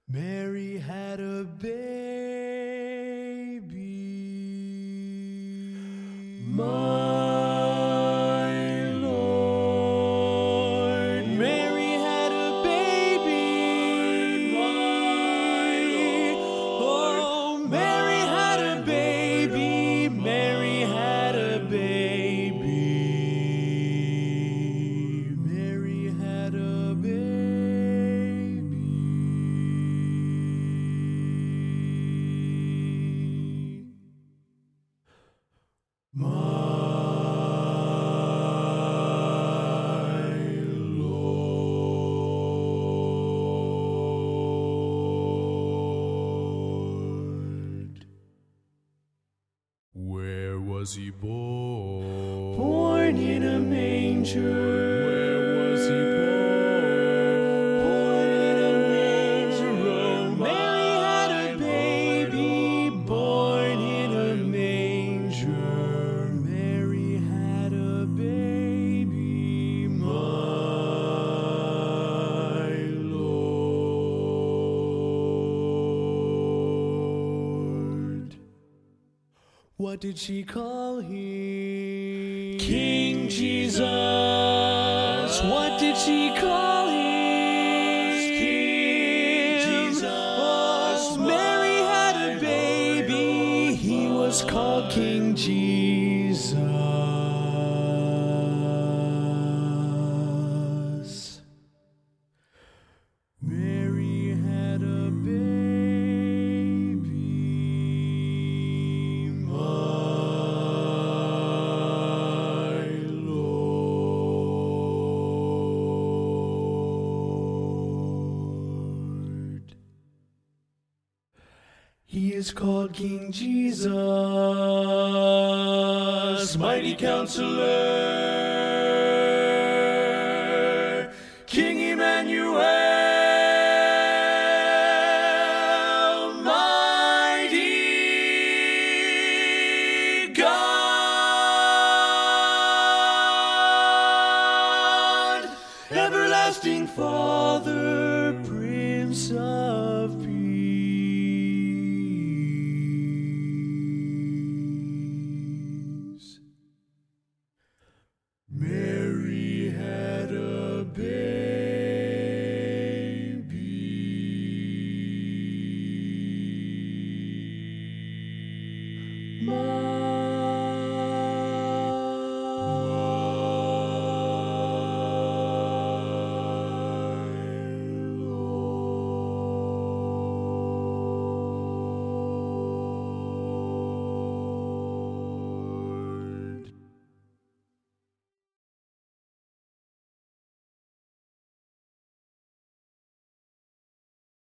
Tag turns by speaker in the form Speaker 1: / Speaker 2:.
Speaker 1: Mary had a baby. My Lord, Mary had a baby. My Lord, oh, Mary had a baby. Mary had a baby. Mary had a baby. My Lord. Where was he born? Born in a manger. Where was he born? Born in a manger. Oh, Mary had a baby. Born in a manger. Mary had a baby. My Lord. What did she call him? King Jesus. What did she call him? King Jesus. Oh, Mary had a baby. He was called King Jesus. Mary had a baby. My Lord. He is called King Jesus, mighty Counselor, King Emmanuel, mighty God, everlasting Father, Prince of Peace. Mary had a